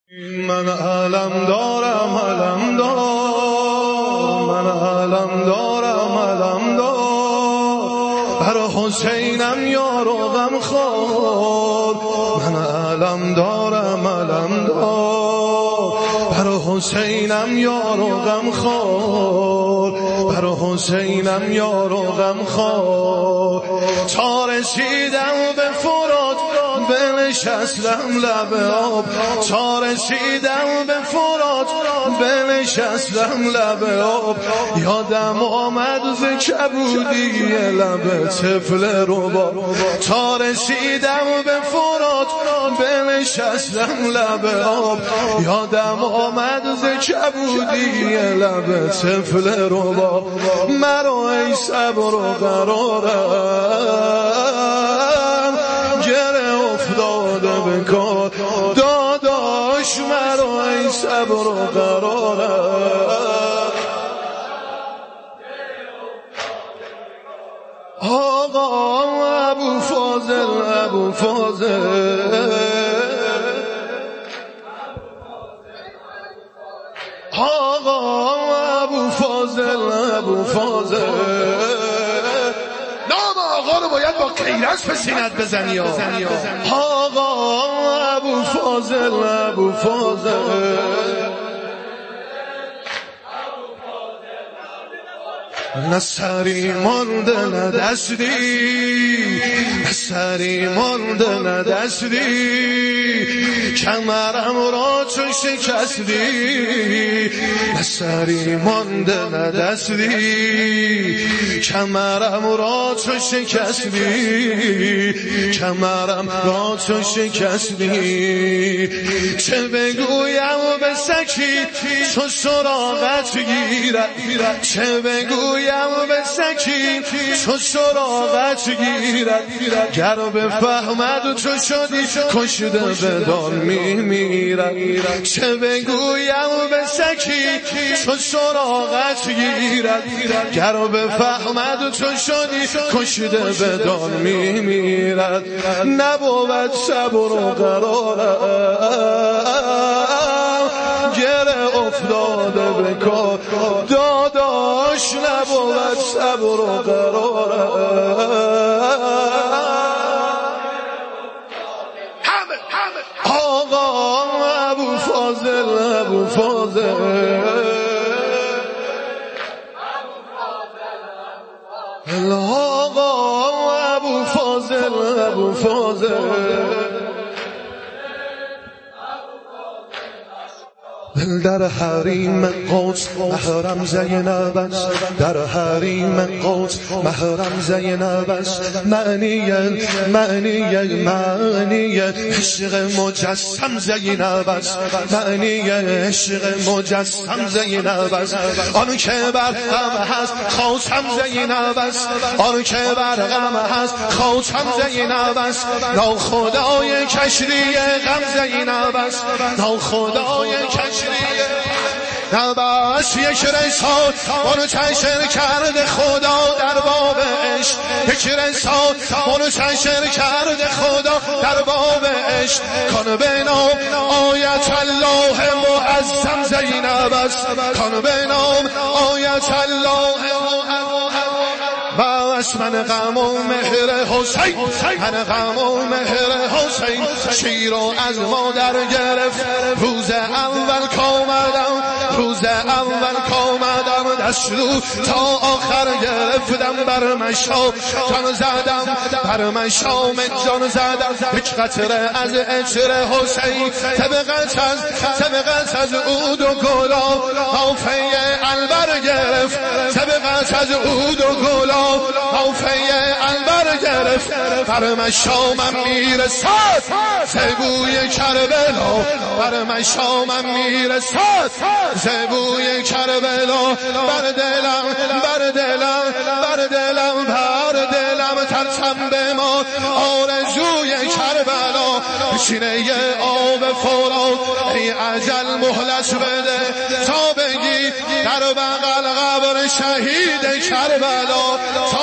من علم دارم علم دار، من علم دارم علم دار، بر حسینم یار و غم خور. من علم دارم علم دار، بر حسینم یار و غم خور، بر حسینم یار و غم خور. تا رسیدم به فرات بنشستم لب آب، تا رسیدم به فرات بنشستم لب آب. یادم آمد ز کبودی لب طفل رباب، تا رسیدم به فرات بنشستم لب آب. یادم آمد ز کبودی لب طفل رباب. مرا ای صبر و قرارم گره افتاده به کار، داداش مرا ای صبر و قرارم. آقا ابو فاضل ابو فاضل، آقا ابو فاضل ابو فاضل. نام آقا رو باید با کیرش به سینت بزنی. آقا ابو فاضل ابو فاضل، نه سری مانده نه دستی، نه سری مانده نه دستی، کمرم را تو شکستی. نه سری مانده نه دستی، کمرم را تو شکستی، کمرم را تو شکستی. چه بگویم به سکی چو سراغت گیرد، چه بگویم به سکی چو سراغت گیرد. گر بفهمد تو شدی کشته به دار میمیرد. چه بگویم به سکی چو سراغت گیرد، گر بفهمد تو شدی کشته به دار میمیرد. نبود صبر و قرارم گره افتاده به کار، داداش نبود صبر و قرارم. آقا ابو فاضل ابو فاضل، آقا ابو فاضل ابو فاضل. در حریم قدس محرم زینب است، در حریم قدس محرم زینب است. معنی عشق مجسم زینب است، معنی عشق مجسم زینب است. آن که بر غم هست خاتم زینب است، آن که بر غم هست خاتم زینب است. ناخدای کشتی غم زینب است، ناخدای کشتی نبست. یک رسال منتشر کرده خدا در باب عشق، یک رسال منتشر کرده خدا در باب عشق. کان به نام آیت الله معظم زینب است، کان به نام آیت الله بس. من غم و مهر حسین، من غم و مهر حسین. شیر و از مادر گرفت روز اول کامدم، روز اول کامدم. دست رو تا آخر گرفتم بر مشام جان زدم، بر مشام جان زدم. یک قطره از عطر حسین طبقت از عود و گلاب، حافه البر گرفت طبقت از عود و گلاب، حافه البر گرفت. بر مشامم میرسد زبوی کربلا، بر مشامم میرسد زبوی کربلا. بر دلم بر دلم بر دلم بر دلم ترسم به ما آرزوی کربلا. سینه آب فرات ای اجل مهلت بده تا بگی در بغل قبر شهید کربلا.